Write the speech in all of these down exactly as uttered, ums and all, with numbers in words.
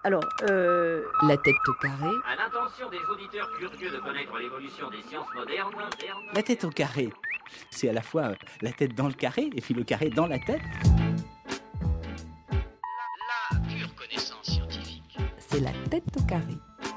Alors, euh... La tête au carré. À l'intention des auditeurs curieux de connaître l'évolution des sciences modernes. La tête au carré, c'est à la fois la tête dans le carré et puis le carré dans la tête. La, la pure connaissance scientifique. C'est la tête au carré.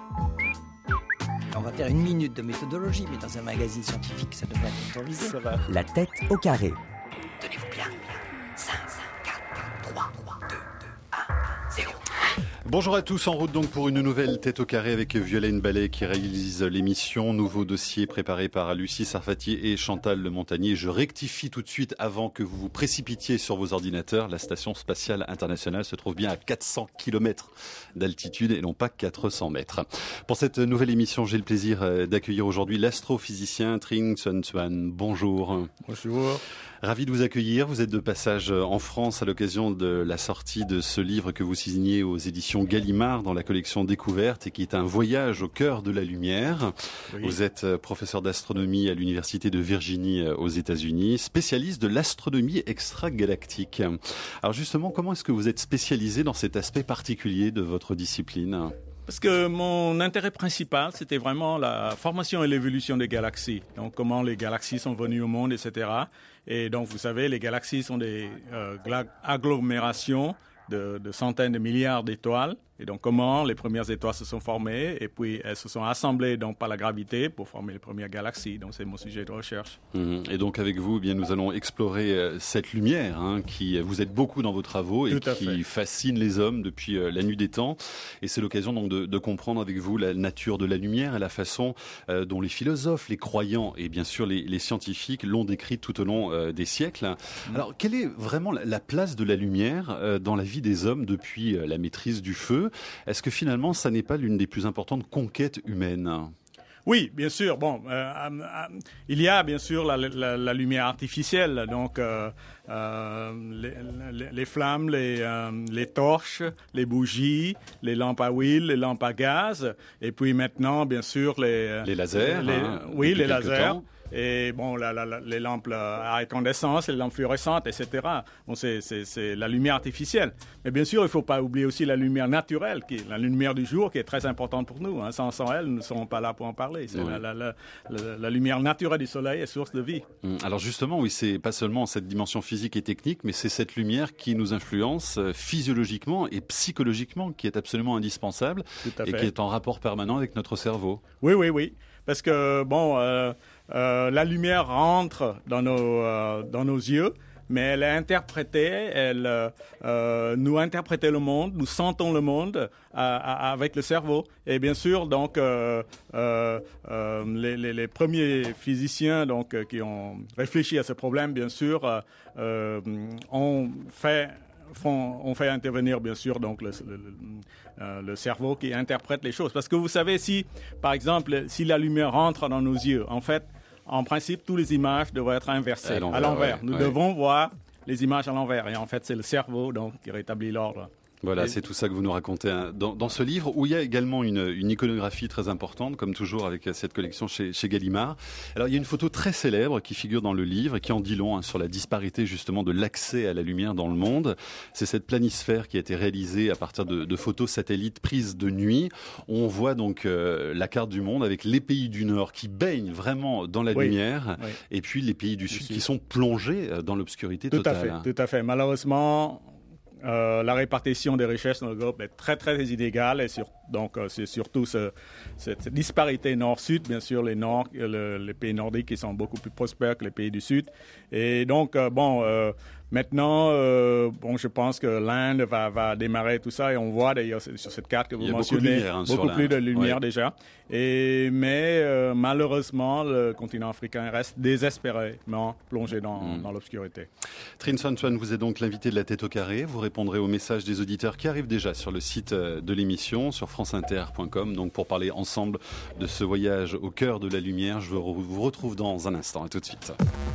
On va faire une minute de méthodologie, mais dans un magazine scientifique, ça devrait être autorisé. Ça va. La tête au carré. Tenez-vous bien. cinq, quatre, trois, deux, deux, un, zéro. Bonjour à tous, en route donc pour une nouvelle tête au carré avec Violaine Ballet qui réalise l'émission. Nouveau dossier préparé par Lucie Sarfati et Chantal Le Montagnier. Je rectifie tout de suite avant que vous vous précipitiez sur vos ordinateurs. La station spatiale internationale se trouve bien à quatre cents kilomètres d'altitude et non pas quatre cents mètres. Pour cette nouvelle émission, j'ai le plaisir d'accueillir aujourd'hui l'astrophysicien Trinh Xuan Xuan. Bonjour. Bonjour. Ravi de vous accueillir. Vous êtes de passage en France à l'occasion de la sortie de ce livre que vous signez aux éditions Gallimard dans la collection Découverte et qui est un voyage au cœur de la lumière. Oui. Vous êtes professeur d'astronomie à l'université de Virginie aux États-Unis, spécialiste de l'astronomie extragalactique. Alors justement, comment est-ce que vous êtes spécialisé dans cet aspect particulier de votre discipline ? Parce que mon intérêt principal, c'était vraiment la formation et l'évolution des galaxies. Donc, comment les galaxies sont venues au monde, et cetera. Et donc, vous savez, les galaxies sont des euh, agglomérations de, de centaines de milliards d'étoiles. Et donc, comment les premières étoiles se sont formées et puis elles se sont assemblées donc par la gravité pour former les premières galaxies. Donc, c'est mon sujet de recherche. Mmh. Et donc, avec vous, eh bien, nous allons explorer euh, cette lumière hein, qui vous aide beaucoup dans vos travaux et qui fait. fascine les hommes depuis euh, la nuit des temps. Et c'est l'occasion donc de, de comprendre avec vous la nature de la lumière et la façon euh, dont les philosophes, les croyants et bien sûr les, les scientifiques l'ont décrite tout au long euh, des siècles. Mmh. Alors, quelle est vraiment la, la place de la lumière euh, dans la vie des hommes depuis euh, la maîtrise du feu ? Est-ce que finalement, ça n'est pas l'une des plus importantes conquêtes humaines ? Oui, bien sûr. Bon, euh, euh, il y a bien sûr la, la, la lumière artificielle, donc euh, euh, les, les, les flammes, les, euh, les torches, les bougies, les lampes à huile, les lampes à gaz, et puis maintenant, bien sûr, les les lasers. Les, hein, oui, les lasers. Temps. Et bon, la, la, la, les lampes à incandescence, les lampes fluorescentes, et cetera. Bon, c'est, c'est, c'est la lumière artificielle. Mais bien sûr, il ne faut pas oublier aussi la lumière naturelle, qui est la lumière du jour, qui est très importante pour nous. Hein. Sans, sans elle, nous ne serons pas là pour en parler. C'est oui. la, la, la, la, la lumière naturelle du soleil est source de vie. Alors justement, oui, c'est pas seulement cette dimension physique et technique, mais c'est cette lumière qui nous influence physiologiquement et psychologiquement, qui est absolument indispensable et qui est en rapport permanent avec notre cerveau. Oui, oui, oui. Parce que, bon... Euh, Euh, la lumière rentre dans nos, euh, dans nos yeux, mais elle est interprétée, elle euh, nous interprète le monde, nous sentons le monde euh, avec le cerveau. Et bien sûr, donc, euh, euh, euh, les, les, les premiers physiciens donc, qui ont réfléchi à ce problème, bien sûr, euh, euh, ont fait... Font, on fait intervenir, bien sûr, donc le, le, le, euh, le cerveau qui interprète les choses. Parce que vous savez, si, par exemple, si la lumière rentre dans nos yeux, en fait, en principe, toutes les images devraient être inversées, à l'envers. À l'envers. Ouais, Nous ouais. devons voir les images à l'envers. Et en fait, c'est le cerveau donc, qui rétablit l'ordre. Voilà, c'est tout ça que vous nous racontez dans, dans ce livre, où il y a également une, une iconographie très importante, comme toujours avec cette collection chez, chez Gallimard. Alors, il y a une photo très célèbre qui figure dans le livre et qui en dit long hein, sur la disparité justement de l'accès à la lumière dans le monde. C'est cette planisphère qui a été réalisée à partir de, de photos satellites prises de nuit. On voit donc euh, la carte du monde avec les pays du Nord qui baignent vraiment dans la oui, lumière oui. et puis les pays du, du Sud, Sud qui sont plongés dans l'obscurité tout totale. Tout à fait, tout à fait. Malheureusement... Euh, la répartition des richesses dans le globe est très très inégale et sur, donc euh, c'est surtout ce, cette disparité nord-sud. Bien sûr, les, nord, le, les pays nordiques qui sont beaucoup plus prospères que les pays du sud. Et donc euh, bon, euh, maintenant, euh, bon, je pense que l'Inde va, va démarrer tout ça et on voit d'ailleurs sur cette carte que vous mentionnez beaucoup, de lumière, hein, beaucoup plus de lumière ouais. déjà. Et mais euh, malheureusement, le continent africain reste désespérément plongé dans, mmh. dans l'obscurité. Trinh Xuan Xuan, vous êtes donc l'invité de la tête au carré. Vous répondrez aux messages des auditeurs qui arrivent déjà sur le site de l'émission, sur france inter point com. Donc pour parler ensemble de ce voyage au cœur de la lumière, je vous retrouve dans un instant. À tout de suite.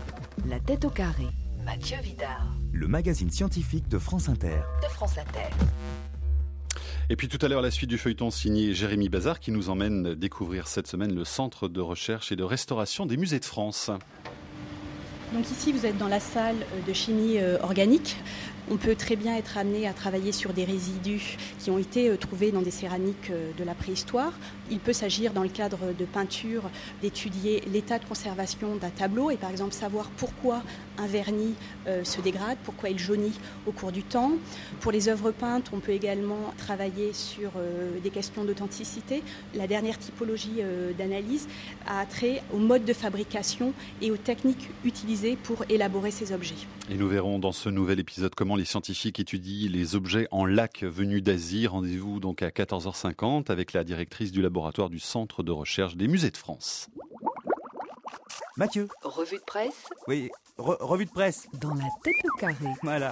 La tête au carré. Mathieu Vidard. Le magazine scientifique de France Inter. De France Inter. Et puis tout à l'heure, la suite du feuilleton signé Jérémy Bazard qui nous emmène découvrir cette semaine le Centre de recherche et de restauration des musées de France. Donc ici, vous êtes dans la salle de chimie organique On peut très bien être amené à travailler sur des résidus qui ont été trouvés dans des céramiques de la préhistoire. Il peut s'agir, dans le cadre de peinture, d'étudier l'état de conservation d'un tableau et par exemple savoir pourquoi un vernis euh, se dégrade, pourquoi il jaunit au cours du temps. Pour les œuvres peintes, on peut également travailler sur euh, des questions d'authenticité. La dernière typologie euh, d'analyse a trait au mode de fabrication et aux techniques utilisées pour élaborer ces objets. Et nous verrons dans ce nouvel épisode comment les scientifiques étudient les objets en lac venus d'Asie. Rendez-vous donc à quatorze heures cinquante avec la directrice du laboratoire du Centre de recherche des musées de France. Mathieu. Revue de presse. Oui, re- revue de presse. Dans la tête au carré. Voilà.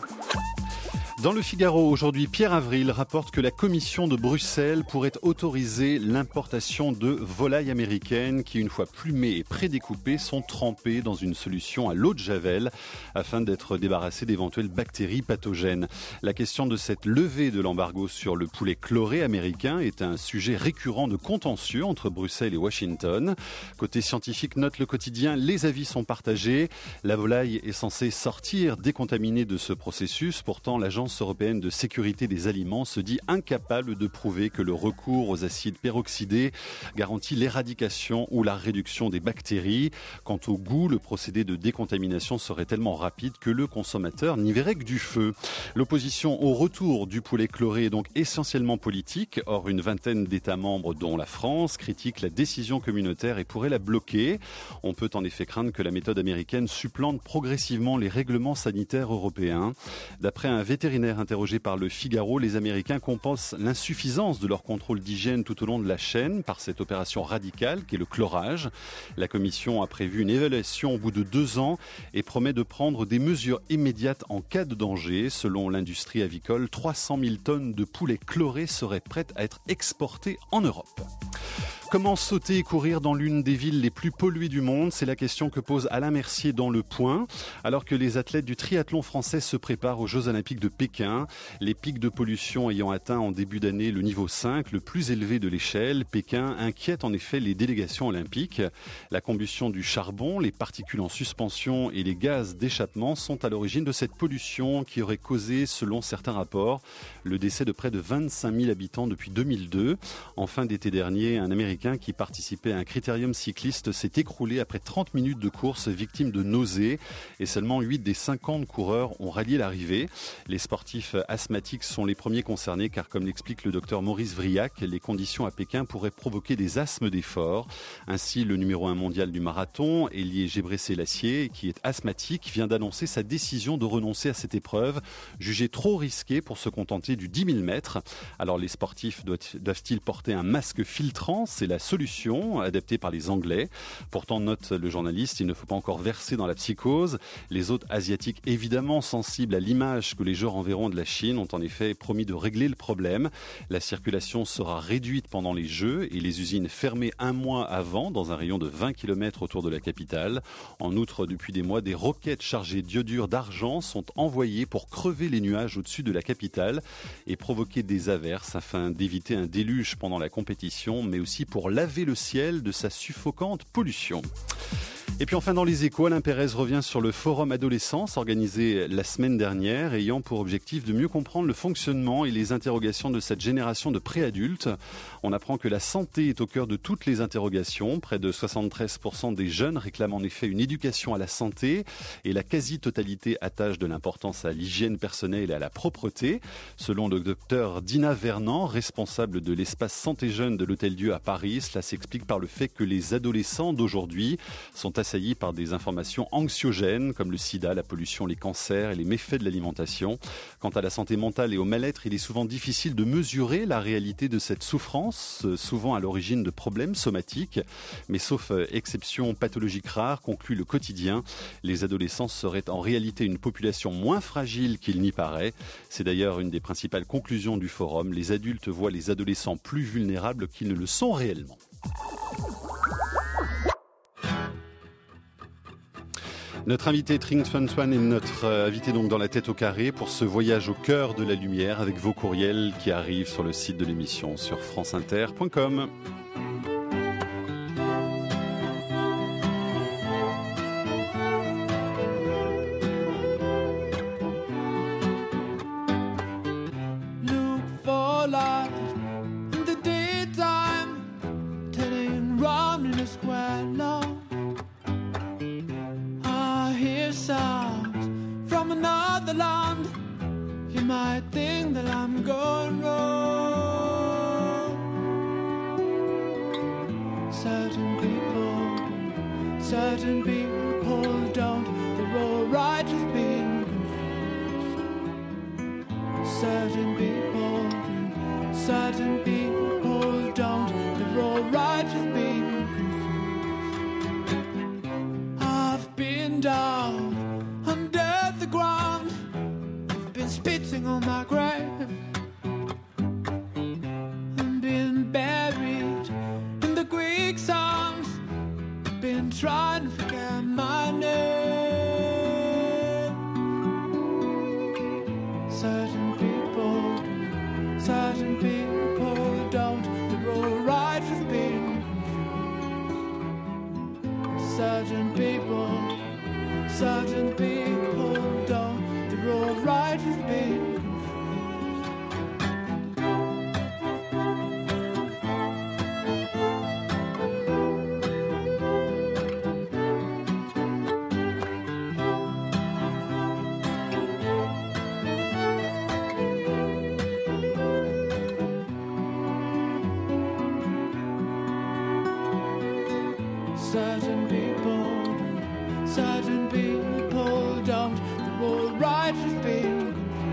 Dans le Figaro, aujourd'hui, Pierre Avril rapporte que la Commission de Bruxelles pourrait autoriser l'importation de volailles américaines qui, une fois plumées et prédécoupées, sont trempées dans une solution à l'eau de Javel afin d'être débarrassées d'éventuelles bactéries pathogènes. La question de cette levée de l'embargo sur le poulet chloré américain est un sujet récurrent de contentieux entre Bruxelles et Washington. Côté scientifique, note le quotidien, les avis sont partagés. La volaille est censée sortir décontaminée de ce processus. Pourtant, l'agence européenne de sécurité des aliments se dit incapable de prouver que le recours aux acides peroxydés garantit l'éradication ou la réduction des bactéries. Quant au goût, le procédé de décontamination serait tellement rapide que le consommateur n'y verrait que du feu. L'opposition au retour du poulet chloré est donc essentiellement politique. Or, une vingtaine d'États membres, dont la France, critiquent la décision communautaire et pourraient la bloquer. On peut en effet craindre que la méthode américaine supplante progressivement les règlements sanitaires européens. D'après un vétérinaire interrogé par le Figaro, les Américains compensent l'insuffisance de leur contrôle d'hygiène tout au long de la chaîne par cette opération radicale qu'est le chlorage. La Commission a prévu une évaluation au bout de deux ans et promet de prendre des mesures immédiates en cas de danger. Selon l'industrie avicole, trois cent mille tonnes de poulet chloré seraient prêtes à être exportées en Europe. Comment sauter et courir dans l'une des villes les plus polluées du monde? C'est la question que pose Alain Mercier dans Le Point. Alors que les athlètes du triathlon français se préparent aux Jeux Olympiques de Pékin, les pics de pollution ayant atteint en début d'année le niveau cinq, le plus élevé de l'échelle, Pékin inquiète en effet les délégations olympiques. La combustion du charbon, les particules en suspension et les gaz d'échappement sont à l'origine de cette pollution qui aurait causé, selon certains rapports, le décès de près de vingt-cinq mille habitants depuis deux mille deux. En fin d'été dernier, un Américain qui participait à un critérium cycliste s'est écroulé après trente minutes de course, victime de nausées, et seulement huit des cinquante coureurs ont rallié l'arrivée. Les sportifs asthmatiques sont les premiers concernés car, comme l'explique le docteur Maurice Vriac, les conditions à Pékin pourraient provoquer des asthmes d'effort. Ainsi, le numéro un mondial du marathon, Elie Gebrselassie, qui est asthmatique, vient d'annoncer sa décision de renoncer à cette épreuve, jugée trop risquée pour se contenter du dix mille mètres. Alors les sportifs doivent-ils porter un masque filtrant? C'est la solution adaptée par les Anglais. Pourtant, note le journaliste, il ne faut pas encore verser dans la psychose. Les hôtes asiatiques, évidemment sensibles à l'image que les Jeux renverront de la Chine, ont en effet promis de régler le problème. La circulation sera réduite pendant les Jeux et les usines fermées un mois avant dans un rayon de vingt kilomètres autour de la capitale. En outre, depuis des mois, des roquettes chargées d'iodure d'argent sont envoyées pour crever les nuages au-dessus de la capitale et provoquer des averses afin d'éviter un déluge pendant la compétition, mais aussi pour pour laver le ciel de sa suffocante pollution. Et puis enfin dans les Échos, Alain Pérez revient sur le forum adolescence organisé la semaine dernière, ayant pour objectif de mieux comprendre le fonctionnement et les interrogations de cette génération de préadultes. On apprend que la santé est au cœur de toutes les interrogations. Près de soixante-treize pour cent des jeunes réclament en effet une éducation à la santé et la quasi-totalité attache de l'importance à l'hygiène personnelle et à la propreté. Selon le docteur Dina Vernant, responsable de l'espace Santé Jeune de l'Hôtel-Dieu à Paris, cela s'explique par le fait que les adolescents d'aujourd'hui sont assaillis par des informations anxiogènes comme le sida, la pollution, les cancers et les méfaits de l'alimentation. Quant à la santé mentale et au mal-être, il est souvent difficile de mesurer la réalité de cette souffrance, souvent à l'origine de problèmes somatiques. Mais sauf exception pathologique rare, conclut le quotidien, les adolescents seraient en réalité une population moins fragile qu'il n'y paraît. C'est d'ailleurs une des principales conclusions du forum. Les adultes voient les adolescents plus vulnérables qu'ils ne le sont réellement. Notre invité Trinh Xuan Xuan est notre invité donc dans la tête au carré pour ce voyage au cœur de la lumière avec vos courriels qui arrivent sur le site de l'émission sur franceinter point com. starlight in the daytime, turning round in a square lawn. I hear sounds from another land. You might think that I'm going wrong. Certain people do, certain people don't. They're all right with being confused. Certain people do, certain people don't. They're all right with being confused. I've been down under the ground, I've been spitting on my grave, and been buried in the quicksand. I've been trying to forget my name. Certain people do, certain people don't. They're all right with being confused. Certain people, certain people don't. They're all right with being confused. Certain people do, certain people don't. They're all right with being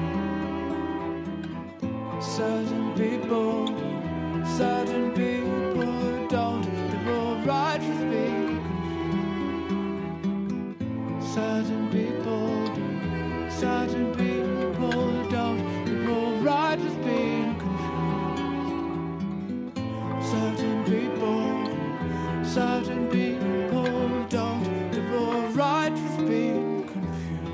confused. Certain people do, certain people don't. They're all right with being confused. Certain people do, certain people don't. They're all right with being confused. Certain people, certain people don't. They're all right with being confused.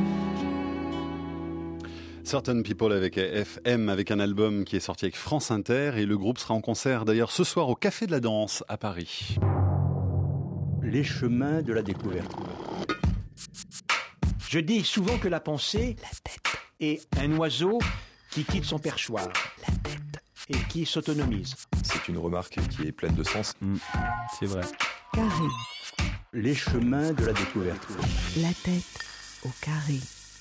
Certain People avec F M, avec un album qui est sorti avec France Inter, et le groupe sera en concert d'ailleurs ce soir au Café de la Danse à Paris. Les chemins de la découverte. Je dis souvent que la pensée est un oiseau qui quitte son perchoir et qui s'autonomise. C'est une remarque qui est pleine de sens. Mmh, c'est vrai. Carré. Les chemins de la découverte. La tête au carré.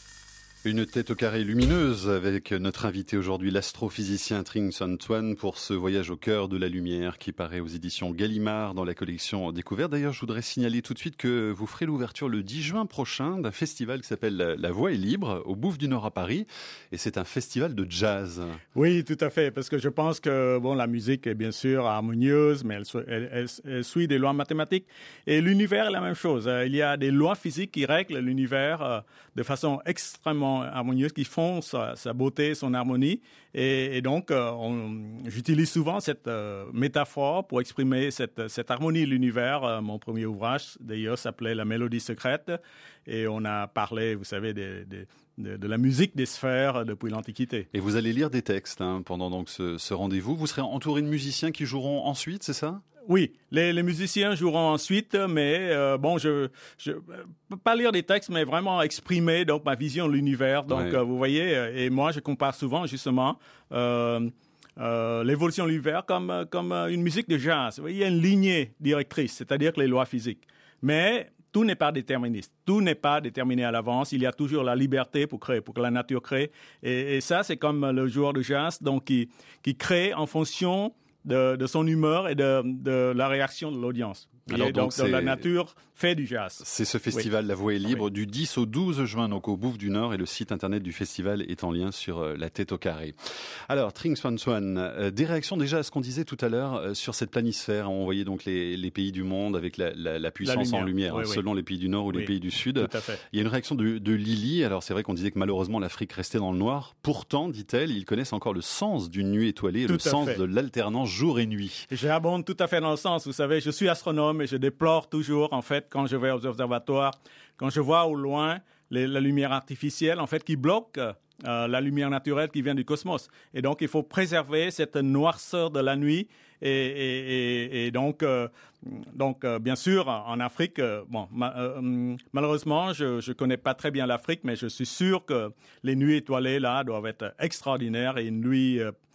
Une tête au carré lumineuse avec notre invité aujourd'hui, l'astrophysicien Trinh Xuan Tuan, pour ce voyage au cœur de la lumière qui paraît aux éditions Gallimard dans la collection Découverte. D'ailleurs, je voudrais signaler tout de suite que vous ferez l'ouverture le dix juin prochain d'un festival qui s'appelle La Voix est libre au Bouffe du Nord à Paris, et c'est un festival de jazz. Oui, tout à fait, parce que je pense que bon, la musique est bien sûr harmonieuse, mais elle, elle, elle, elle suit des lois mathématiques, et l'univers est la même chose. Il y a des lois physiques qui règlent l'univers de façon extrêmement harmonieuse, qui font sa, sa beauté, son harmonie, et, et donc euh, on, j'utilise souvent cette euh, métaphore pour exprimer cette, cette harmonie de l'univers. Euh, mon premier ouvrage d'ailleurs s'appelait La Mélodie secrète, et on a parlé, vous savez, des, des De, de la musique des sphères depuis l'Antiquité. Et vous allez lire des textes hein, pendant donc ce, ce rendez-vous. Vous serez entouré de musiciens qui joueront ensuite, c'est ça ? Oui, les, les musiciens joueront ensuite, mais euh, bon, je je peux pas lire des textes, mais vraiment exprimer donc ma vision de l'univers. Donc ouais. euh, vous voyez, et moi je compare souvent justement euh, euh, l'évolution de l'univers comme comme une musique de jazz. Vous voyez, il y a une lignée directrice, c'est-à-dire que les lois physiques, mais tout n'est pas déterministe. Tout n'est pas déterminé à l'avance. Il y a toujours la liberté pour créer, pour que la nature crée. Et, et ça, c'est comme le joueur de jazz, donc qui, qui crée en fonction de, de son humeur et de, de la réaction de l'audience. Alors et donc, donc la nature fait du jazz. C'est ce festival, oui. La Voix est libre, oui. Du dix au douze juin, donc au Bouffe du Nord, et le site internet du festival est en lien sur euh, la tête au carré. Alors, Trinh Xuan Tuan, euh, des réactions déjà à ce qu'on disait tout à l'heure euh, sur cette planisphère. On voyait donc les, les pays du monde avec la, la, la puissance la lumière, en lumière, oui, hein, oui. selon les pays du Nord ou oui. les pays du Sud. Tout à fait. Il y a une réaction de, de Lily. Alors, c'est vrai qu'on disait que malheureusement l'Afrique restait dans le noir. Pourtant, dit-elle, ils connaissent encore le sens d'une nuit étoilée, et le sens fait. de l'alternance jour et nuit. J'abonde tout à fait dans le sens. Vous savez, je suis astronome et je déplore toujours, en fait, quand je vais aux observatoires, quand je vois au loin les, la lumière artificielle, en fait, qui bloque euh, la lumière naturelle qui vient du cosmos. Et donc, il faut préserver cette noirceur de la nuit. Et, et, et, et donc, euh, donc euh, bien sûr, en Afrique, euh, bon, ma, euh, malheureusement, je ne connais pas très bien l'Afrique, mais je suis sûr que les nuits étoilées, là, doivent être extraordinaires, et une nuit euh,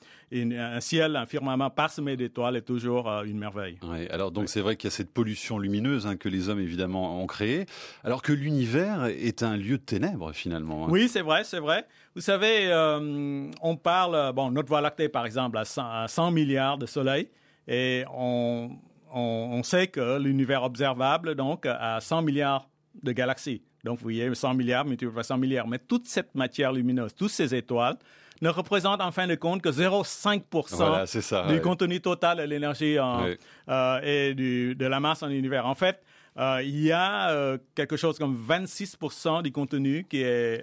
une, un ciel, un firmament parsemé d'étoiles est toujours euh, une merveille. Ouais, alors donc Oui. c'est vrai qu'il y a cette pollution lumineuse hein, que les hommes évidemment ont créée, alors que l'univers est un lieu de ténèbres finalement. Hein. Oui, c'est vrai, c'est vrai. Vous savez, euh, on parle, bon, notre Voie lactée par exemple a cent, a cent milliards de soleils et on, on, on sait que l'univers observable donc a cent milliards de galaxies. Donc vous voyez, cent milliards multiplié par cent milliards. Mais toute cette matière lumineuse, toutes ces étoiles, ne représentent en fin de compte que zéro virgule cinq pour cent Voilà, c'est ça, du ouais. contenu total de l'énergie en, Ouais. euh, et du, de la masse en univers. En fait, euh, il y a euh, quelque chose comme vingt-six pour cent du contenu qui est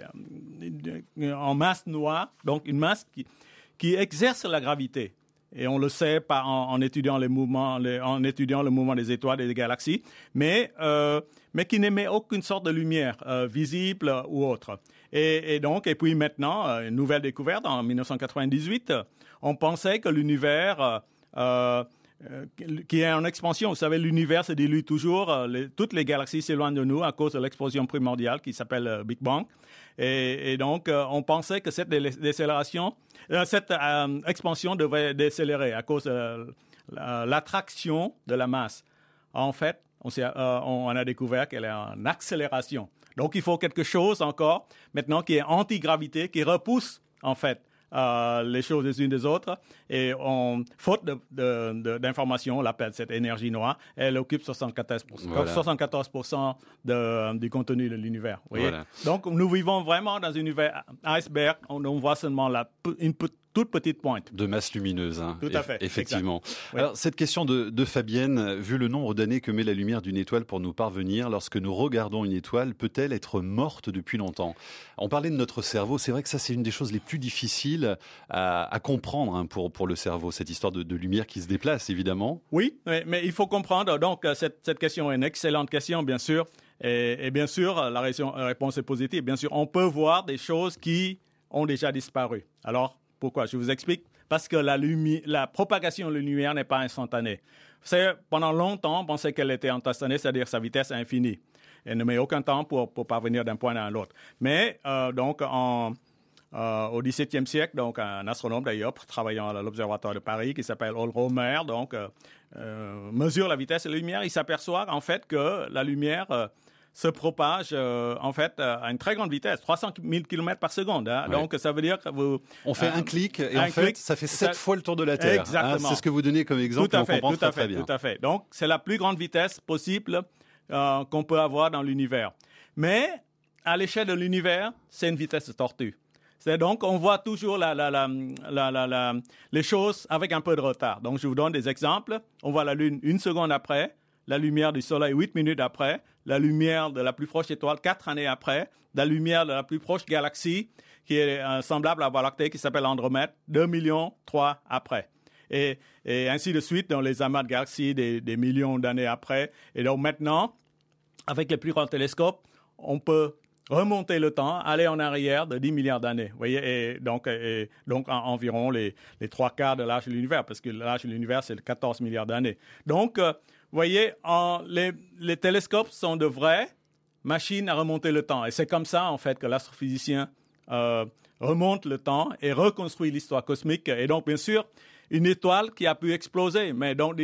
euh, en masse noire, donc une masse qui, qui exerce la gravité. Et on le sait par, en, en, étudiant les mouvements, les, en étudiant le mouvement des étoiles et des galaxies, mais, euh, mais qui n'émet aucune sorte de lumière euh, visible euh, ou autre. Et, et donc, et puis maintenant, euh, une nouvelle découverte en dix-neuf cent quatre-vingt-dix-huit, on pensait que l'univers euh, euh, qui est en expansion, vous savez, l'univers se dilue toujours, euh, les, toutes les galaxies s'éloignent de nous à cause de l'explosion primordiale qui s'appelle euh, Big Bang. Et, et donc, euh, on pensait que cette dé- décélération, euh, cette euh, expansion devrait décélérer à cause de euh, l'attraction de la masse. En fait, on, s'est, euh, on a découvert qu'elle est en accélération. Donc, il faut quelque chose encore, maintenant, qui est anti-gravité, qui repousse, en fait, euh, les choses les unes des autres. Et on, faute de, de, de, d'informations, on l'appelle cette énergie noire. Elle occupe soixante-quatorze pour cent, voilà. soixante-quatorze pour cent de, du contenu de l'univers. Vous voyez? Voilà. Donc, nous vivons vraiment dans un univers iceberg. On, on voit seulement la, une toute petite pointe. De masse lumineuse, hein. Tout à fait. Effectivement. Oui. Alors, cette question de, de Fabienne, vu le nombre d'années que met la lumière d'une étoile pour nous parvenir, lorsque nous regardons une étoile, peut-elle être morte depuis longtemps? On parlait de notre cerveau. C'est vrai que ça, c'est une des choses les plus difficiles à, à comprendre hein, pour, pour le cerveau, cette histoire de, de lumière qui se déplace, évidemment. Oui, mais, mais il faut comprendre. Donc, cette, cette question est une excellente question, bien sûr. Et, et bien sûr, la réponse est positive. Bien sûr, on peut voir des choses qui ont déjà disparu. Alors, pourquoi? Je vous explique. Parce que la, lumi- la propagation de la lumière n'est pas instantanée. Vous savez, pendant longtemps, on pensait qu'elle était instantanée, c'est-à-dire sa vitesse est infinie. Elle ne met aucun temps pour, pour parvenir d'un point à l'autre. Mais, euh, donc, en, euh, au dix-septième siècle, donc, un astronome d'ailleurs, travaillant à l'Observatoire de Paris, qui s'appelle Paul Romer, donc, euh, euh, mesure la vitesse de la lumière. Il s'aperçoit, en fait, que la lumière euh, se propage euh, en fait euh, à une très grande vitesse, trois cent mille kilomètres par seconde. Hein. Ouais. Donc ça veut dire que vous... On fait euh, un clic et en fait ça fait sept ça... fois le tour de la Terre. Exactement. Hein, c'est ce que vous donnez comme exemple tout à et on fait, comprend tout très, à fait, très bien. Tout à fait. Donc c'est la plus grande vitesse possible euh, qu'on peut avoir dans l'univers. Mais à l'échelle de l'univers, c'est une vitesse de tortue. C'est donc, on voit toujours la, la, la, la, la, la, les choses avec un peu de retard. Donc je vous donne des exemples. On voit la Lune une seconde après, la lumière du Soleil huit minutes après, la lumière de la plus proche étoile quatre années après, la lumière de la plus proche galaxie, qui est euh, semblable à la Voie lactée, qui s'appelle Andromède, deux millions trois après. Et, et ainsi de suite dans les amas de galaxies des, des millions d'années après. Et donc maintenant, avec les plus grands télescopes, on peut remonter le temps, aller en arrière de dix milliards d'années. Vous voyez, et donc, et donc en, environ les, les trois quarts de l'âge de l'univers, parce que l'âge de l'univers, c'est quatorze milliards d'années. Donc, euh, vous voyez, en, les, les télescopes sont de vraies machines à remonter le temps. Et c'est comme ça, en fait, que l'astrophysicien euh, remonte le temps et reconstruit l'histoire cosmique. Et donc, bien sûr, une étoile qui a pu exploser, mais donc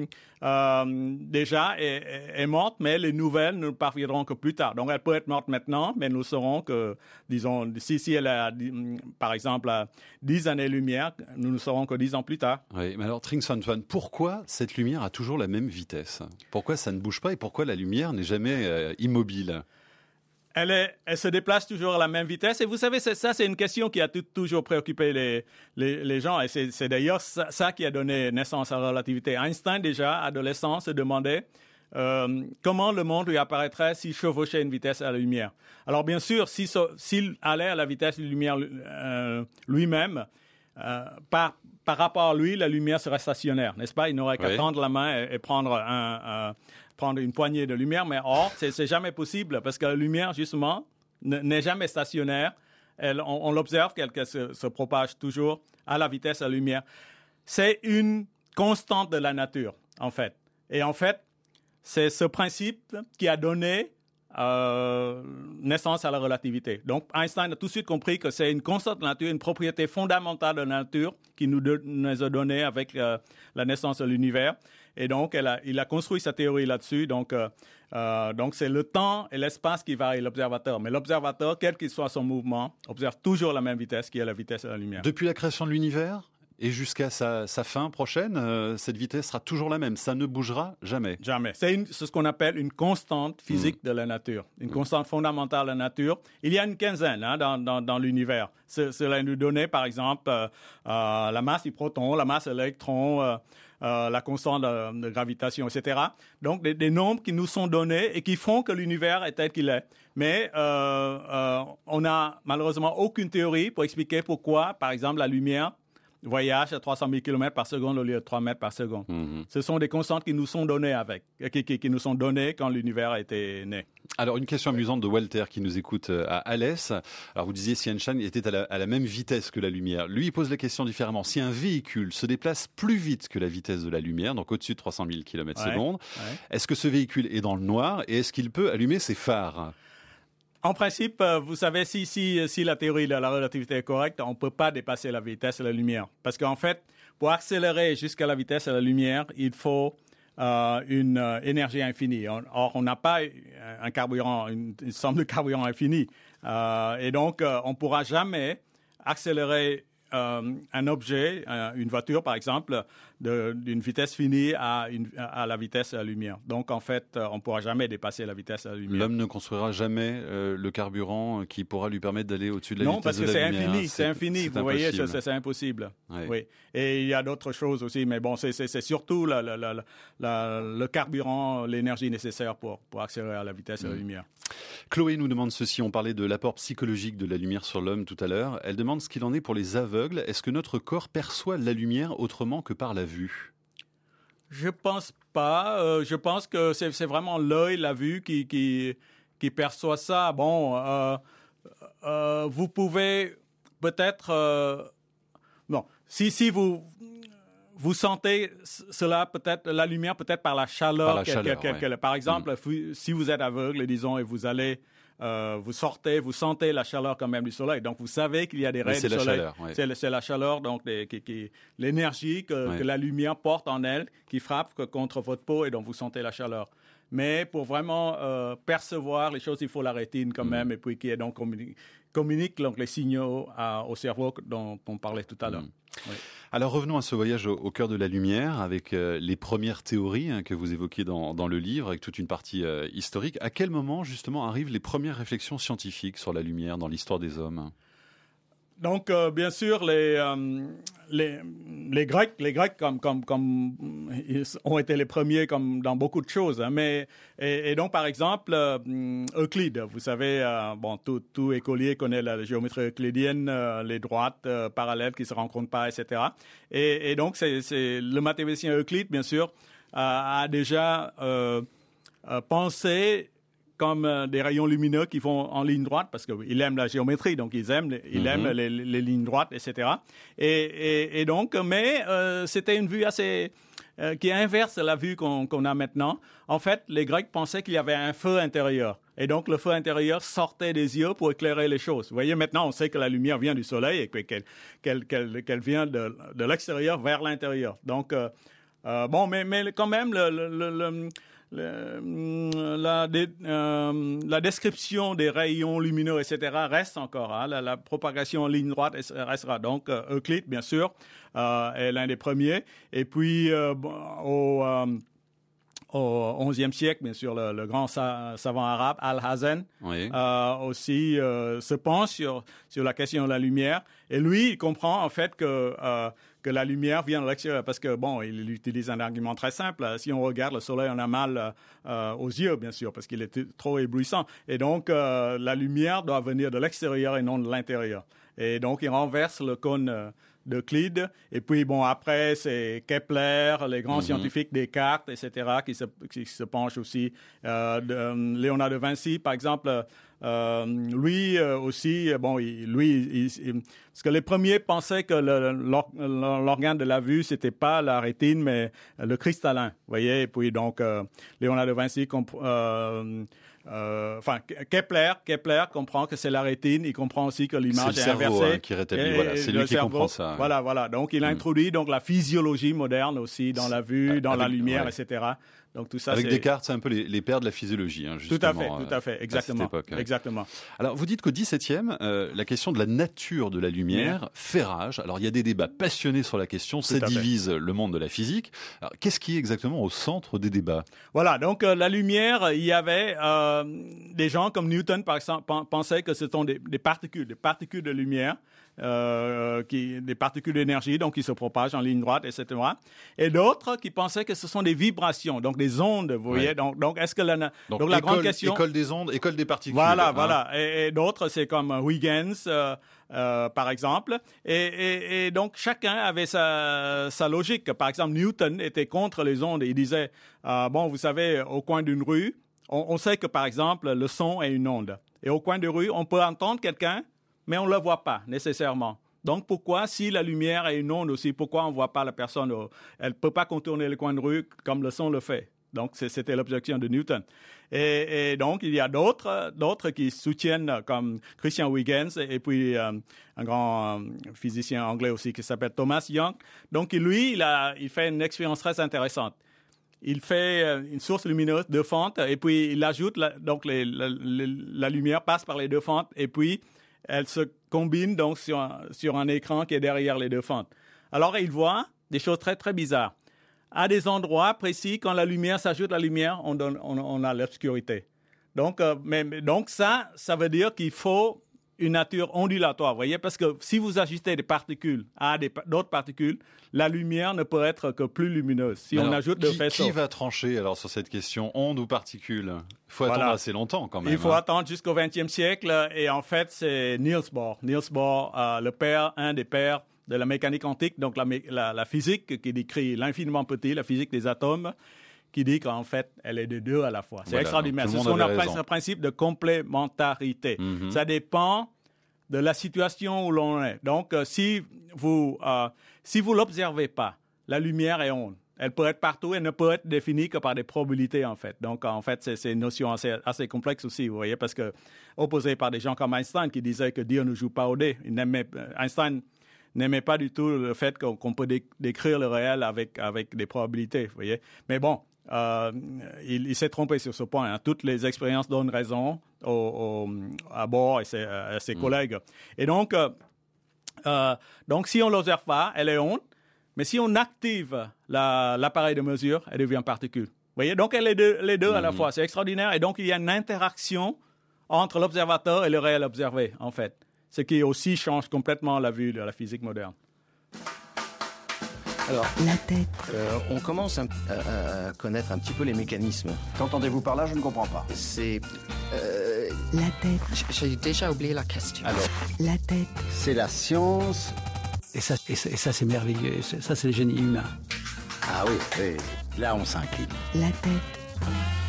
euh, déjà est, est morte, mais les nouvelles ne parviendront que plus tard. Donc, elle peut être morte maintenant, mais nous saurons que, disons, si, si elle a, par exemple, à dix années-lumière, nous ne saurons que dix ans plus tard. Oui, mais alors, Trinx-Antoine, pourquoi cette lumière a toujours la même vitesse? Pourquoi ça ne bouge pas et pourquoi la lumière n'est jamais euh, immobile? Elle, est, elle se déplace toujours à la même vitesse. Et vous savez, c'est, ça, c'est une question qui a tout, toujours préoccupé les, les, les gens. Et c'est, c'est d'ailleurs ça, ça qui a donné naissance à la relativité. Einstein, déjà, adolescent, se demandait euh, comment le monde lui apparaîtrait s'il chevauchait une vitesse à la lumière. Alors, bien sûr, si, s'il allait à la vitesse de la lumière euh, lui-même, euh, par, par rapport à lui, la lumière serait stationnaire, n'est-ce pas? Il n'aurait qu'à oui. tendre la main et, et prendre un... un prendre une poignée de lumière, mais or, c'est, c'est jamais possible parce que la lumière, justement, n'est jamais stationnaire. Elle, on, on l'observe qu'elle se, se propage toujours à la vitesse de la lumière. C'est une constante de la nature, en fait. Et en fait, c'est ce principe qui a donné euh, naissance à la relativité. Donc Einstein a tout de suite compris que c'est une constante de la nature, une propriété fondamentale de la nature qui nous, de, nous a donné avec euh, la naissance de l'univers. Et donc, elle a, il a construit sa théorie là-dessus. Donc, euh, euh, donc, c'est le temps et l'espace qui varient l'observateur. Mais l'observateur, quel qu'il soit son mouvement, observe toujours la même vitesse qui est la vitesse de la lumière. Depuis la création de l'univers et jusqu'à sa, sa fin prochaine, euh, cette vitesse sera toujours la même. Ça ne bougera jamais. Jamais. C'est, une, c'est ce qu'on appelle une constante physique mmh. de la nature, une mmh. constante fondamentale de la nature. Il y a une quinzaine hein, dans, dans, dans l'univers. C'est, cela nous donnait, par exemple, euh, euh, la masse du proton, la masse de l'électron, euh, euh, la constante de, de gravitation, et cetera. Donc, des, des nombres qui nous sont donnés et qui font que l'univers est tel qu'il est. Mais euh, euh, on n'a malheureusement aucune théorie pour expliquer pourquoi, par exemple, la lumière voyage à trois cent mille kilomètres par seconde au lieu de trois mètres par seconde. Mmh. Ce sont des constantes qui nous sont données avec, qui, qui, qui nous sont données quand l'univers a été né. Alors, une question amusante de Walter qui nous écoute à Alès. Alors, vous disiez si Einstein était à la, à la même vitesse que la lumière. Lui, il pose la question différemment. Si un véhicule se déplace plus vite que la vitesse de la lumière, donc au-dessus de trois cent mille kilomètres par seconde, ouais, ouais. est-ce que ce véhicule est dans le noir et est-ce qu'il peut allumer ses phares ? En principe, vous savez, si, si, si la théorie de la relativité est correcte, on ne peut pas dépasser la vitesse de la lumière. Parce qu'en fait, pour accélérer jusqu'à la vitesse de la lumière, il faut euh, une euh, énergie infinie. Or, on n'a pas un carburant, une, une somme de carburant infinie. Euh, et donc, euh, on ne pourra jamais accélérer euh, un objet, euh, une voiture par exemple, de, d'une vitesse finie à, une, à la vitesse de la lumière. Donc en fait, on ne pourra jamais dépasser la vitesse de la lumière. L'homme ne construira jamais euh, le carburant qui pourra lui permettre d'aller au-dessus de la non, vitesse de la lumière. Non, parce que c'est infini, c'est, c'est infini, c'est vous voyez, c'est, c'est impossible. Oui. oui. Et il y a d'autres choses aussi, mais bon, c'est, c'est, c'est surtout la, la, la, la, le carburant, l'énergie nécessaire pour, pour accélérer à la vitesse mmh. de la lumière. Chloé nous demande ceci, on parlait de l'apport psychologique de la lumière sur l'homme tout à l'heure. Elle demande ce qu'il en est pour les aveugles. Est-ce que notre corps perçoit la lumière autrement que par la vue ? Je pense pas. Euh, je pense que c'est, c'est vraiment l'œil, la vue qui, qui, qui perçoit ça. Bon, euh, euh, vous pouvez peut-être... Euh, non, si, si vous... Vous sentez cela, peut-être, la lumière, peut-être par la chaleur. Par, la chaleur, quelle, ouais. quelle, par exemple, mmh. si vous êtes aveugle, disons, et vous allez, euh, vous sortez, vous sentez la chaleur quand même du soleil. Donc, vous savez qu'il y a des rayons du soleil. Chaleur, ouais. c'est, c'est la chaleur, donc des, qui, qui, l'énergie que, ouais. que la lumière porte en elle, qui frappe contre votre peau et donc vous sentez la chaleur. Mais pour vraiment euh, percevoir les choses, il faut la rétine quand mmh. même, et puis qui est donc communique, communique donc les signaux à, au cerveau dont on parlait tout à l'heure. Mmh. Oui. Alors revenons à ce voyage au, au cœur de la lumière avec euh, les premières théories hein, que vous évoquez dans, dans le livre, avec toute une partie euh, historique. À quel moment justement arrivent les premières réflexions scientifiques sur la lumière dans l'histoire des hommes ? Donc, euh, bien sûr, les, euh, les, les Grecs, les Grecs comme, comme, comme, ils ont été les premiers comme dans beaucoup de choses. Hein, mais, et, et donc, par exemple, euh, Euclide, vous savez, euh, bon, tout, tout écolier connaît la géométrie euclidienne, euh, les droites euh, parallèles qui ne se rencontrent pas, et cetera. Et, et donc, c'est, c'est, le mathématicien Euclide, bien sûr, euh, a déjà euh, euh, pensé comme euh, des rayons lumineux qui vont en ligne droite, parce qu'il aime la géométrie, donc ils aiment, ils mm-hmm. aiment les, les lignes droites, et cetera. Et, et, et donc, mais euh, c'était une vue assez... Euh, qui inverse la vue qu'on, qu'on a maintenant. En fait, les Grecs pensaient qu'il y avait un feu intérieur. Et donc, le feu intérieur sortait des yeux pour éclairer les choses. Vous voyez, maintenant, on sait que la lumière vient du soleil et qu'elle, qu'elle, qu'elle, qu'elle vient de, de l'extérieur vers l'intérieur. Donc, euh, euh, bon, mais, mais quand même, le... le, le, le Le, la, dé, euh, la description des rayons lumineux, et cetera, reste encore. Hein, la, la propagation en ligne droite restera. Donc, euh, Euclide, bien sûr, euh, est l'un des premiers. Et puis, euh, au, euh, au onzième siècle, bien sûr, le, le grand sa, savant arabe, Al-Hazen, oui. euh, aussi euh, se penche sur, sur la question de la lumière. Et lui, il comprend en fait que... Euh, que la lumière vient de l'extérieur, parce que, bon, il utilise un argument très simple. Si on regarde le soleil, on a mal euh, aux yeux, bien sûr, parce qu'il est t- trop éblouissant. Et donc, euh, la lumière doit venir de l'extérieur et non de l'intérieur. Et donc, il renverse le cône euh, d'Euclide. Et puis, bon, après, c'est Kepler, les grands mm-hmm. scientifiques, Descartes, et cetera, qui se, qui se penchent aussi. Euh, de, euh, Léonard de Vinci, par exemple... Euh, lui euh, aussi, bon, il, lui, il, il, parce que les premiers pensaient que le, l'or, l'organe de la vue, c'était pas la rétine, mais le cristallin, vous voyez. Et puis donc, euh, Léonard de Vinci comp- euh, euh, enfin, Kepler, Kepler comprend que c'est la rétine. Il comprend aussi que l'image c'est est le cerveau, inversée. hein, qui rétablit. Et, voilà, c'est lui qui cerveau, comprend ça. Voilà, voilà. Donc, il a introduit donc la physiologie moderne aussi dans la vue, dans Avec, la lumière, ouais. et cetera. Donc tout ça, Avec c'est... Descartes, c'est un peu les, les pères de la physiologie, hein, justement. Tout à fait, tout à fait, exactement. À cette époque, ouais. Exactement. Alors, vous dites qu'au dix-septième, euh, la question de la nature de la lumière Bien. fait rage. Alors, il y a des débats passionnés sur la question, ça divise le monde de la physique. Alors, qu'est-ce qui est exactement au centre des débats? Voilà, donc euh, la lumière, il y avait euh, des gens comme Newton, par exemple, pensaient que ce sont des, des particules, des particules de lumière. Euh, qui, des particules d'énergie, donc qui se propagent en ligne droite, et cetera. Et d'autres qui pensaient que ce sont des vibrations, donc des ondes, vous voyez. Ouais. Donc, donc, est-ce que la, donc, donc, donc la école, grande question... École des ondes, école des particules. Voilà, hein. voilà. Et, et d'autres, c'est comme Huygens, euh, euh, par exemple. Et, et, et donc, chacun avait sa, sa logique. Par exemple, Newton était contre les ondes. Il disait, euh, bon, vous savez, au coin d'une rue, on, on sait que, par exemple, le son est une onde. Et au coin de rue, on peut entendre quelqu'un, mais on ne le voit pas nécessairement. Donc, pourquoi, si la lumière est une onde aussi, pourquoi on ne voit pas la personne? Elle ne peut pas contourner le coin de rue comme le son le fait. Donc, c'était l'objection de Newton. Et, et donc, il y a d'autres, d'autres qui soutiennent, comme Christian Huygens, et, et puis euh, un grand euh, physicien anglais aussi qui s'appelle Thomas Young. Donc, lui, il, a, il fait une expérience très intéressante. Il fait une source lumineuse, deux fentes, et puis il ajoute, la, donc les, la, la, la lumière passe par les deux fentes, et puis elle se combine donc sur un, sur un écran qui est derrière les deux fentes. Alors, il voit des choses très, très bizarres. À des endroits précis, quand la lumière s'ajoute à la lumière, on, donne, on, on a l'obscurité. Donc, euh, mais, donc ça, ça veut dire qu'il faut une nature ondulatoire, vous voyez, parce que si vous ajoutez des particules à des, d'autres particules, la lumière ne peut être que plus lumineuse. Si alors, on ajoute qui, le faisceau. Qui va trancher alors sur cette question, onde ou particules? Il faut voilà. attendre assez longtemps quand même. Il faut hein. attendre jusqu'au vingtième siècle, et en fait, c'est Niels Bohr. Niels Bohr, euh, le père, un des pères de la mécanique quantique, donc la, la, la physique qui décrit l'infiniment petit, la physique des atomes, qui dit qu'en fait, elle est de deux à la fois. C'est voilà, extraordinaire. C'est ce qu'on appelle le principe de complémentarité. Mm-hmm. Ça dépend de la situation où l'on est. Donc, euh, si vous euh, si vous l'observez pas, la lumière est onde. Elle peut être partout, elle ne peut être définie que par des probabilités, en fait. Donc, en fait, c'est, c'est une notion assez, assez complexe aussi, vous voyez, parce que opposée par des gens comme Einstein qui disaient que Dieu ne joue pas au dé. Il n'aimait, Einstein n'aimait pas du tout le fait qu'on, qu'on peut dé, décrire le réel avec, avec des probabilités, vous voyez. Mais bon, euh, il, il s'est trompé sur ce point. Hein. Toutes les expériences donnent raison au, au, à Bohr et ses, à ses mmh. collègues. Et donc, euh, euh, donc, si on ne l'observe pas, elle est onde. Mais si on active la, l'appareil de mesure, elle devient particule. Vous voyez, donc elle est deux, les deux mmh. à la fois. C'est extraordinaire. Et donc, il y a une interaction entre l'observateur et le réel observé, en fait. Ce qui aussi change complètement la vue de la physique moderne. Alors, la tête. Euh, on commence un, à, à connaître un petit peu les mécanismes. Qu'entendez-vous par là? Je ne comprends pas. C'est... Euh, la tête. J'ai déjà oublié la question. Alors, la tête. C'est la science... Et ça, et ça, et ça c'est merveilleux. Ça, c'est le génie humain. Ah oui, oui. Là, on s'incline. La tête.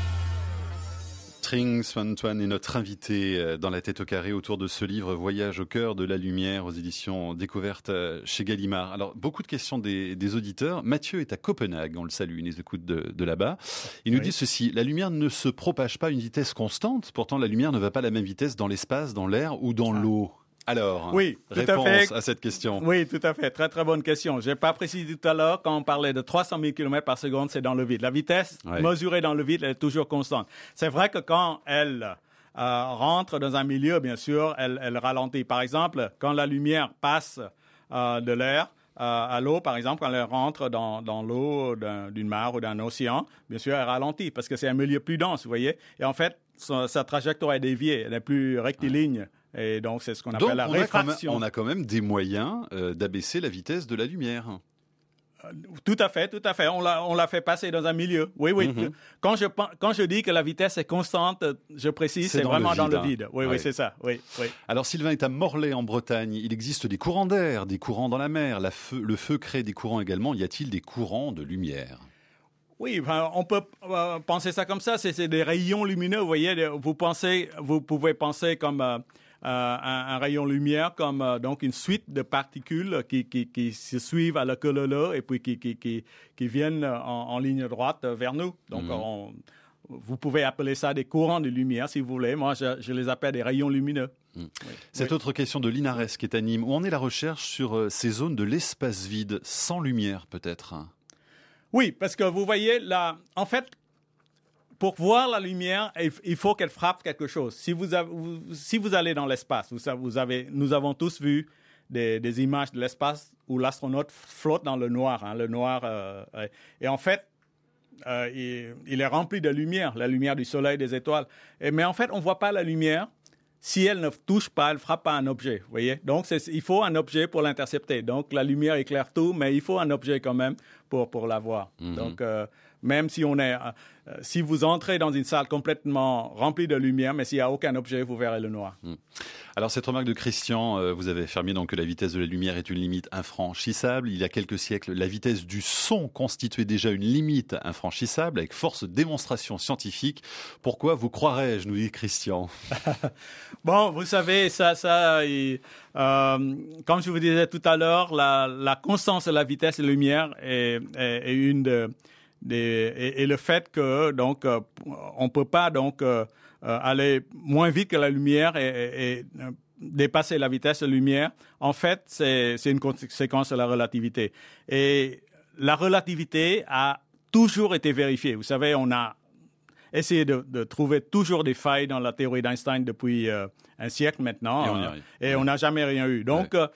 Trings Antoine est notre invité dans La Tête au Carré autour de ce livre Voyage au cœur de la lumière aux éditions Découvertes chez Gallimard. Alors, beaucoup de questions des, des auditeurs. Mathieu est à Copenhague, on le salue, il nous écoute de, de là-bas. Il nous oui. dit ceci, la lumière ne se propage pas à une vitesse constante, pourtant la lumière ne va pas à la même vitesse dans l'espace, dans l'air ou dans ah. l'eau. Alors, oui, tout réponse à, fait. à cette question. Oui, tout à fait. Très, très bonne question. Je n'ai pas précisé tout à l'heure, quand on parlait de trois cent mille kilomètres par seconde, c'est dans le vide. La vitesse ouais. mesurée dans le vide, elle est toujours constante. C'est vrai que quand elle euh, rentre dans un milieu, bien sûr, elle, elle ralentit. Par exemple, quand la lumière passe euh, de l'air euh, à l'eau, par exemple, quand elle rentre dans, dans l'eau d'un, d'une mer ou d'un océan, bien sûr, elle ralentit parce que c'est un milieu plus dense, vous voyez. Et en fait, sa, sa trajectoire est déviée, elle est plus rectiligne. Ouais. Et donc, c'est ce qu'on appelle donc, la on réfraction. A même, on a quand même des moyens euh, d'abaisser la vitesse de la lumière. Euh, tout à fait, tout à fait. On l'a, on l'a fait passer dans un milieu. Oui, oui. Mm-hmm. Quand je, quand je dis que la vitesse est constante, je précise, c'est, c'est vraiment le vide, dans le vide. Oui, hein. oui, oui, c'est ça. Oui, oui. Alors, Sylvain est à Morlaix, en Bretagne. Il existe des courants d'air, des courants dans la mer. La feu, le feu crée des courants également. Y a-t-il des courants de lumière ? Oui, on peut euh, penser ça comme ça. C'est, c'est des rayons lumineux. Vous voyez, vous pensez, vous pouvez penser comme... Euh, Euh, un, un rayon lumière comme euh, donc une suite de particules qui, qui, qui se suivent à la queue leu et puis qui, qui, qui, qui viennent en, en ligne droite vers nous. Donc, mmh. on, vous pouvez appeler ça des courants de lumière si vous voulez. Moi, je, je les appelle des rayons lumineux. Mmh. Oui. Cette oui. autre question de Linares qui est à Nîmes. Où en est la recherche sur euh, ces zones de l'espace vide, sans lumière peut-être? Oui, parce que vous voyez, là, en fait, pour voir la lumière, il faut qu'elle frappe quelque chose. Si vous, avez, vous, si vous allez dans l'espace, vous, vous avez, nous avons tous vu des, des images de l'espace où l'astronaute flotte dans le noir. Hein, le noir euh, et en fait, euh, il, il est rempli de lumière, la lumière du soleil, des étoiles. Et, mais en fait, on ne voit pas la lumière si elle ne touche pas, elle ne frappe pas un objet. Vous voyez? Donc, c'est, il faut un objet pour l'intercepter. Donc, la lumière éclaire tout, mais il faut un objet quand même pour, pour la voir. Mm-hmm. Donc, euh, même si on est, euh, si vous entrez dans une salle complètement remplie de lumière, mais s'il n'y a aucun objet, vous verrez le noir. Mm. Alors, cette remarque de Christian, euh, vous avez affirmé donc que la vitesse de la lumière est une limite infranchissable. Il y a quelques siècles, la vitesse du son constituait déjà une limite infranchissable avec force démonstration scientifique. Pourquoi vous croirais-je, nous dit Christian? Bon, vous savez, ça, ça, il, euh, comme je vous disais tout à l'heure, la, la constance de la vitesse de la lumière est, est, est une de Des, et, et le fait que donc euh, on peut pas donc euh, euh, aller moins vite que la lumière et, et, et euh, dépasser la vitesse de la lumière, en fait, c'est, c'est une conséquence de la relativité. Et la relativité a toujours été vérifiée. Vous savez, on a essayé de, de trouver toujours des failles dans la théorie d'Einstein depuis euh, un siècle maintenant, et on n'y arrive. Euh, et on n'a jamais rien eu. Donc, ouais. euh,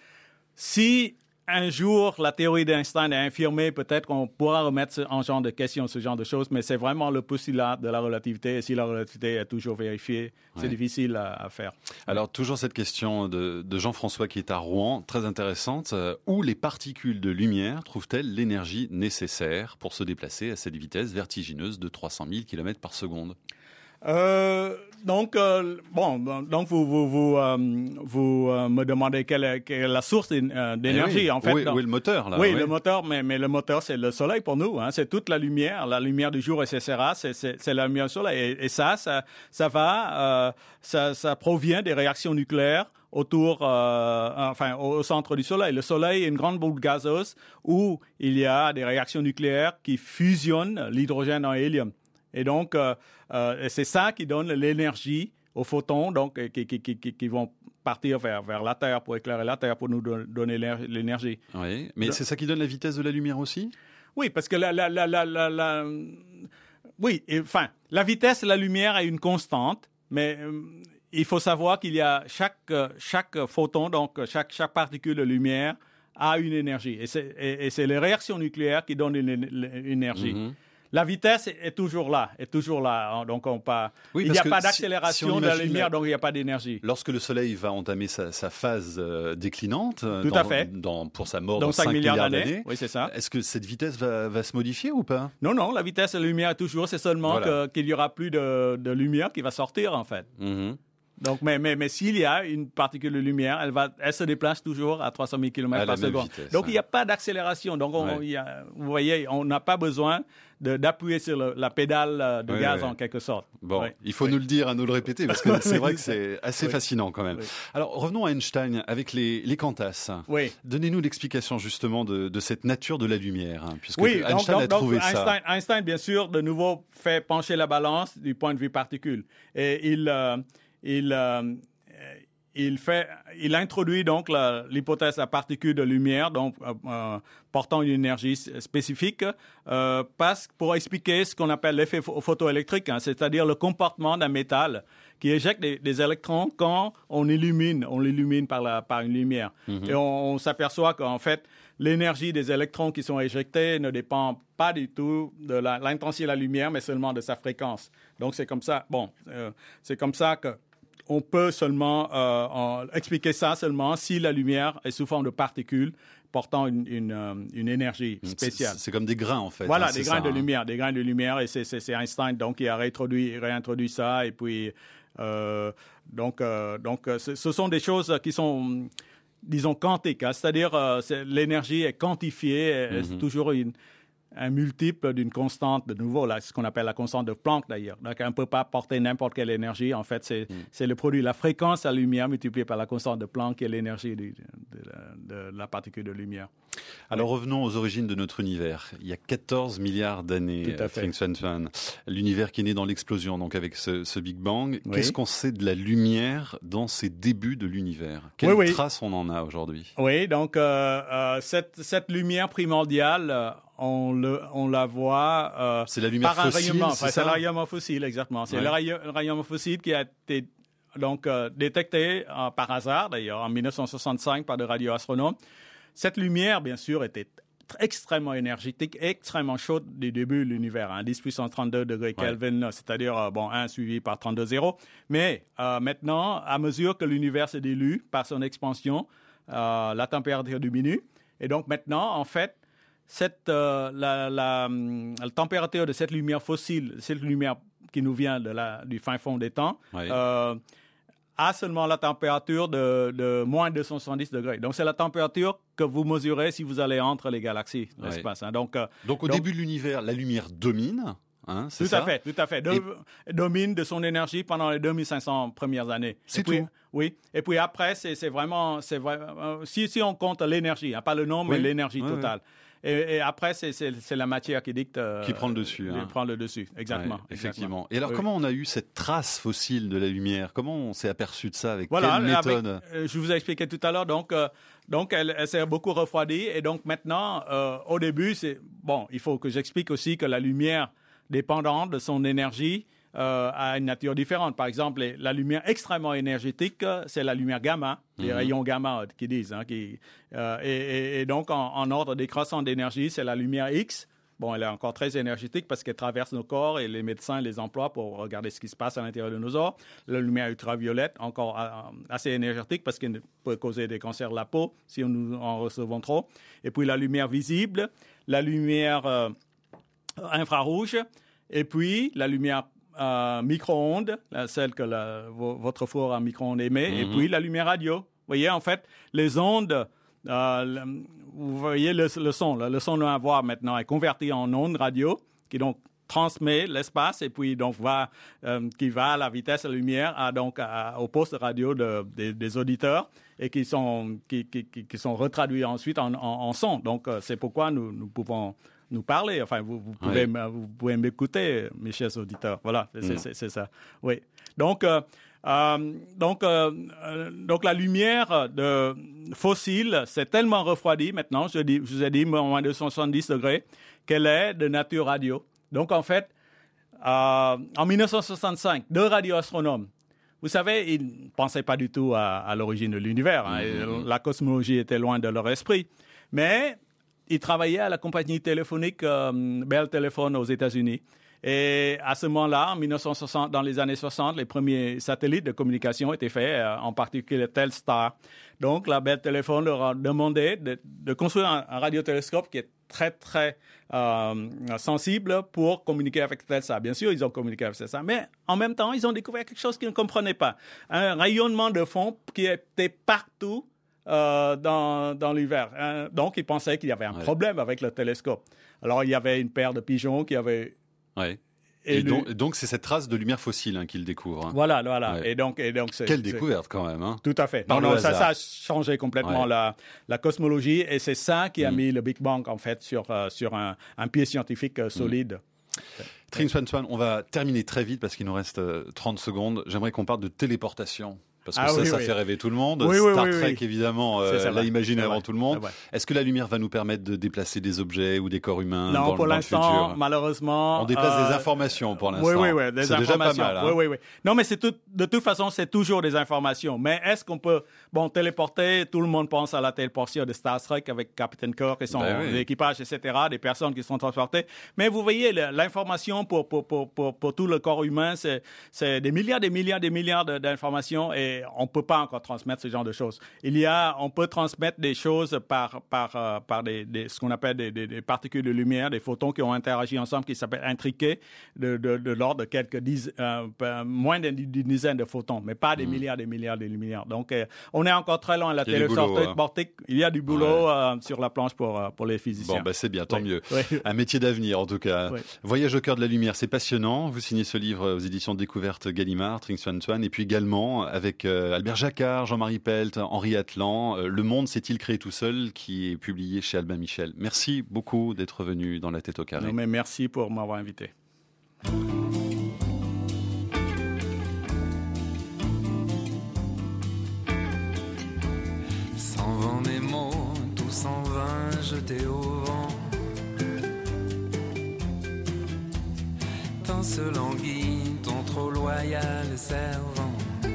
si un jour, la théorie d'Einstein est infirmée, peut-être qu'on pourra remettre en genre de questions, ce genre de choses, mais c'est vraiment le postulat de la relativité. Et si la relativité est toujours vérifiée, c'est ouais. difficile à, à faire. Alors, toujours cette question de, de Jean-François qui est à Rouen, très intéressante. Euh, où les particules de lumière trouvent-elles l'énergie nécessaire pour se déplacer à cette vitesse vertigineuse de trois cent mille kilomètres par seconde? Euh, donc, euh, bon, donc vous vous vous, euh, vous euh, me demandez quelle est, quelle est la source d'énergie eh oui. en fait. Où est, donc, où est le moteur là? Oui, oui, le moteur, mais mais le moteur c'est le soleil pour nous. Hein, c'est toute la lumière, la lumière du jour, et cetera. C'est c'est, c'est la lumière du soleil. Et, et ça, ça ça va, euh, ça ça provient des réactions nucléaires autour, euh, enfin, au centre du Soleil. Le Soleil est une grande boule gazeuse où il y a des réactions nucléaires qui fusionnent l'hydrogène en hélium. Et donc, euh, euh, c'est ça qui donne l'énergie aux photons, donc qui, qui, qui, qui vont partir vers, vers la Terre pour éclairer la Terre, pour nous don- donner l'énergie. Oui, mais donc, c'est ça qui donne la vitesse de la lumière aussi? Oui, parce que la, la, la, la, la, la oui, et, enfin, la vitesse de la lumière est une constante, mais euh, il faut savoir qu'il y a chaque chaque photon, donc chaque chaque particule de lumière a une énergie, et c'est et, et c'est les réactions nucléaires qui donnent une, une énergie. Mm-hmm. La vitesse est toujours là, est toujours là. Donc on pas, oui, il n'y a pas d'accélération si, si de la lumière, donc il n'y a pas d'énergie. Lorsque le Soleil va entamer sa, sa phase euh, déclinante, tout dans, à fait, dans, pour sa mort dans, dans cinq milliards d'années, d'années, oui c'est ça. Est-ce que cette vitesse va, va se modifier ou pas? Non, non, la vitesse de la lumière est toujours, c'est seulement voilà. que, qu'il y aura plus de, de lumière qui va sortir en fait. Mm-hmm. Donc, mais, mais, mais s'il y a une particule de lumière, elle, va, elle se déplace toujours à trois cent mille kilomètres par seconde. Vitesse, donc, hein. il n'y a pas d'accélération. Donc, on, ouais. y a, vous voyez, on n'a pas besoin de, d'appuyer sur le, la pédale de ouais, gaz ouais. en quelque sorte. Bon, ouais. il faut ouais. nous le dire, à nous le répéter, parce que c'est vrai que c'est assez ouais. fascinant quand même. Ouais. Alors, revenons à Einstein avec les, les quantas. Oui. Donnez-nous l'explication justement de, de cette nature de la lumière, hein, puisque oui, Einstein donc, a donc, trouvé donc, ça. Einstein, Einstein, bien sûr, de nouveau fait pencher la balance du point de vue particule. Et il... Euh, il euh, Il, fait, il introduit donc la, l'hypothèse à particule de lumière, donc euh, portant une énergie spécifique, euh, parce, pour expliquer ce qu'on appelle l'effet photoélectrique, hein, c'est-à-dire le comportement d'un métal qui éjecte des, des électrons quand on illumine, on l'illumine par, la, par une lumière. Mm-hmm. Et on, on s'aperçoit qu'en fait, l'énergie des électrons qui sont éjectés ne dépend pas du tout de la, l'intensité de la lumière, mais seulement de sa fréquence. Donc c'est comme ça, bon, euh, c'est comme ça que on peut seulement euh, en, expliquer ça seulement si la lumière est sous forme de particules portant une, une, euh, une énergie spéciale. C'est, c'est comme des grains en fait. Voilà, hein, des grains ça, de hein. lumière, des grains de lumière, et c'est, c'est, c'est Einstein donc qui a réintroduit, réintroduit ça, et puis euh, donc euh, donc ce, ce sont des choses qui sont, disons, quantiques, hein, c'est-à-dire euh, c'est, l'énergie est quantifiée, mm-hmm. c'est toujours une un multiple d'une constante, de nouveau, là, ce qu'on appelle la constante de Planck d'ailleurs. Donc, on ne peut pas porter n'importe quelle énergie. En fait, c'est, mm. c'est le produit, la fréquence de la lumière multipliée par la constante de Planck qui est l'énergie de, de, de, de la particule de lumière. Alors, oui. revenons aux origines de notre univers. Il y a quatorze milliards d'années, Trinh Xuan Xuan. L'univers qui est né dans l'explosion, donc avec ce, ce Big Bang. Oui. Qu'est-ce qu'on sait de la lumière dans ses débuts de l'univers? Quelle oui, oui. trace on en a aujourd'hui? Oui, donc euh, euh, cette, cette lumière primordiale... Euh, On, le, on la voit euh, c'est la lumière par un fossile, rayonnement. c'est, enfin, ça c'est le rayonnement fossile, exactement. C'est ouais. le, rayon, le rayonnement fossile qui a été donc, euh, détecté euh, par hasard, d'ailleurs, en dix-neuf cent soixante-cinq par des radioastronomes. Cette lumière, bien sûr, était extrêmement énergétique, extrêmement chaude du début de l'univers, hein, dix puissance trente-deux degrés Kelvin, ouais. c'est-à-dire euh, bon, un suivi par trente-deux zéros. Mais euh, maintenant, à mesure que l'univers se dilue par son expansion, euh, la température diminue. Et donc maintenant, en fait, Cette, euh, la, la, la température de cette lumière fossile, cette lumière qui nous vient de la, du fin fond des temps, oui. euh, a seulement la température de, de moins deux cent soixante-dix degrés. Donc, c'est la température que vous mesurez si vous allez entre les galaxies, oui. l'espace. Hein. Donc, euh, donc, au donc, début de l'univers, la lumière domine. Hein, c'est tout ça? à fait, tout à fait. Do- Et... Domine de son énergie pendant les deux mille cinq cents premières années. C'est puis, tout. Oui. Et puis après, c'est, c'est vraiment, c'est vraiment si, si on compte l'énergie, hein, pas le nombre, oui. mais l'énergie oui, totale. Oui. Et, et après, c'est, c'est, c'est la matière qui dicte... Euh, qui prend le dessus. Qui hein. prend le dessus, exactement. Ouais, effectivement. Exactement. Et alors, oui. comment on a eu cette trace fossile de la lumière? Comment on s'est aperçu de ça? Avec voilà, quelle méthode? avec, euh, Je vous ai expliqué tout à l'heure. Donc, euh, donc elle, elle s'est beaucoup refroidie. Et donc, maintenant, euh, au début, c'est... Bon, il faut que j'explique aussi que la lumière, dépendante de son énergie, Euh, a une nature différente. Par exemple, les, la lumière extrêmement énergétique, c'est la lumière gamma, les mm-hmm. rayons gamma qui disent. Hein, qui, euh, et, et, et donc, en, en ordre décroissant d'énergie, c'est la lumière X. Bon, elle est encore très énergétique parce qu'elle traverse nos corps et les médecins les emploient pour regarder ce qui se passe à l'intérieur de nos os. La lumière ultraviolette, encore euh, assez énergétique parce qu'elle peut causer des cancers de la peau si nous en recevons trop. Et puis, la lumière visible, la lumière euh, infrarouge, et puis la lumière Euh, micro-ondes, celle que la, v- votre four à micro-ondes émet, mm-hmm. et puis la lumière radio. Vous voyez, en fait, les ondes, euh, le, vous voyez le, le son, là, le son qu'on va voir maintenant est converti en ondes radio, qui donc transmet l'espace et puis donc va, euh, qui va à la vitesse de la lumière à, donc, à, au poste radio de, de, des auditeurs et qui sont, qui, qui, qui sont retraduits ensuite en, en, en son. Donc, euh, c'est pourquoi nous, nous pouvons nous parler. Enfin, vous, vous, pouvez, oui. vous pouvez m'écouter, mes chers auditeurs. Voilà, c'est, mm. c'est, c'est ça. Oui. Donc, euh, euh, donc, euh, donc, la lumière de fossile s'est tellement refroidie maintenant, je, dis, je vous ai dit, moins deux cent soixante-dix degrés, qu'elle est de nature radio. Donc, en fait, euh, en dix-neuf cent soixante-cinq, deux radioastronomes, vous savez, ils ne pensaient pas du tout à, à l'origine de l'univers. Hein, mm-hmm. La cosmologie était loin de leur esprit. Mais ils travaillaient à la compagnie téléphonique euh, Bell Telephone aux États-Unis. Et à ce moment-là, en dix-neuf cent soixante, dans les années soixante, les premiers satellites de communication étaient faits, euh, en particulier Telstar. Donc, la Bell Telephone leur a demandé de, de construire un, un radiotélescope qui est très, très euh, sensible pour communiquer avec Telstar. Bien sûr, ils ont communiqué avec Telstar, mais en même temps, ils ont découvert quelque chose qu'ils ne comprenaient pas. Un rayonnement de fond qui était partout euh, dans, dans l'univers. Hein? Donc, ils pensaient qu'il y avait un ouais. problème avec le télescope. Alors, il y avait une paire de pigeons qui avaient... Ouais. Et, et donc, donc, c'est cette trace de lumière fossile hein, qu'il découvre. Hein. Voilà, voilà. Ouais. Et donc, et donc, c'est, Quelle c'est... découverte quand même. Hein. Tout à fait. Par non, le non, ça, hasard. ça a changé complètement ouais. la, la cosmologie et c'est ça qui a mmh. mis le Big Bang en fait sur, euh, sur un, un pied scientifique euh, solide. Mmh. Trinh Xuan Xuan, on va terminer très vite parce qu'il nous reste euh, trente secondes. J'aimerais qu'on parle de téléportation. Parce que ah, ça, oui, ça oui. fait rêver tout le monde. Oui, Star oui, Trek, oui. évidemment, euh, l'a imaginé avant tout le monde. Est-ce que la lumière va nous permettre de déplacer des objets ou des corps humains non, dans, pour dans l'instant, le futur? Malheureusement... On déplace euh... des informations pour l'instant. Oui, oui, oui, des c'est informations. déjà pas mal. Hein. Oui, oui, oui. Non, mais c'est tout, de toute façon, c'est toujours des informations. Mais est-ce qu'on peut, bon, téléporter? Tout le monde pense à la téléportation de Star Trek avec Captain Kirk et son ben oui. équipage, et cetera, des personnes qui sont transportées. Mais vous voyez, l'information pour, pour, pour, pour, pour tout le corps humain, c'est, c'est des milliards, des milliards, des milliards d'informations et, c'est, on peut pas encore transmettre ce genre de choses. Il y a, on peut transmettre des choses par, par, euh, par des, des, ce qu'on appelle des, des, des particules de lumière, des photons qui ont interagi ensemble, qui s'appellent intriqués, de, de, de l'ordre de quelques dizaines, euh, moins d'une dizaine de photons, mais pas des mmh. milliards, des milliards, des milliards. Donc, euh, on est encore très loin. La téléportique, il y a du boulot ouais. euh, sur la planche pour, euh, pour les physiciens. Bon, bah, c'est bien, tant oui. mieux. Oui. Un métier d'avenir, en tout cas. Oui. Voyage au cœur de la lumière, c'est passionnant. Vous signez ce livre aux éditions Découverte Gallimard, Trinh Xuan Xuan, et puis également avec euh, Albert Jacquard, Jean-Marie Pelt, Henri Atlan, euh, Le monde s'est-il créé tout seul, qui est publié chez Albin Michel. Merci beaucoup d'être venu dans La Tête au carré. Non, mais merci pour m'avoir invité. S'en vont mes mots, tout s'en va jeté au vent. Tant se languit ton trop loyal servant.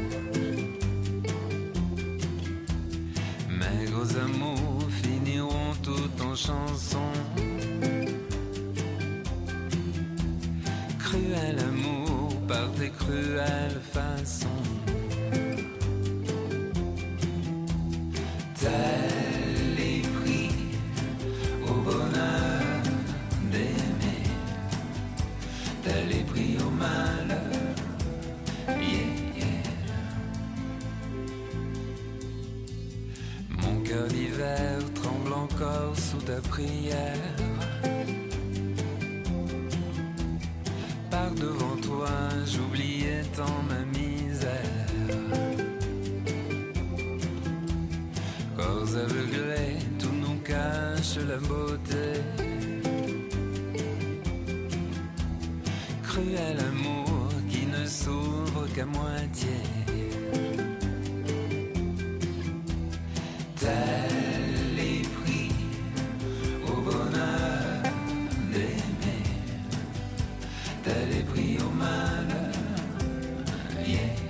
Maigres amours finiront tout en chanson. Cruel amour par tes cruelles façons. Tel est pris au bonheur d'aimer, tel est pris au malheur. Yeah, yeah. Mon cœur d'hiver tremble encore sous ta prière. Par devant toi, j'oubliais tant ma misère. Corps aveuglés, tout nous cache la beauté. Cruel amour qui ne s'ouvre qu'à moitié. Tel est pris au bonheur d'aimer, tel est pris au malheur. Yeah.